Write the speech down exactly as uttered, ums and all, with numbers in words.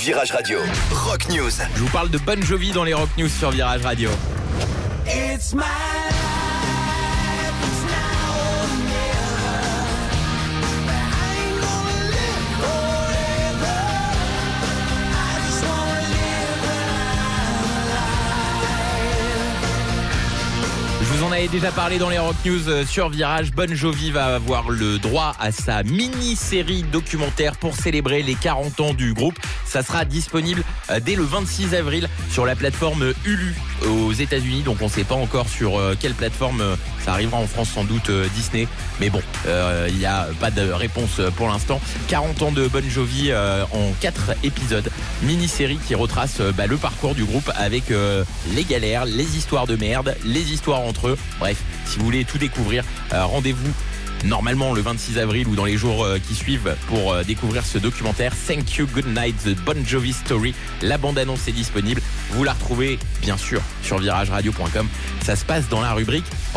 Virage Radio, Rock News. Je vous parle de Bon Jovi dans les Rock News sur Virage Radio. It's my Je vous en avais déjà parlé dans les Rock News sur Virage. Bon Jovi va avoir le droit à sa mini-série documentaire pour célébrer les quarante ans du groupe. Ça sera disponible dès le vingt-six avril sur la plateforme Hulu aux États-Unis. Donc on ne sait pas encore sur quelle plateforme ça arrivera en France, sans doute Disney. Mais bon, il euh, n'y a pas de réponse pour l'instant. quarante ans de Bon Jovi euh, en quatre épisodes. Mini-série qui retrace euh, bah, le parcours du groupe avec euh, les galères, les histoires de merde, les histoires entre eux. Bref, si vous voulez tout découvrir, euh, rendez-vous normalement le vingt-six avril ou dans les jours euh, qui suivent pour euh, découvrir ce documentaire Thank You Good Night, The Bon Jovi Story. La bande-annonce est disponible. Vous la retrouvez bien sûr sur virage radio point com. Ça se passe dans la rubrique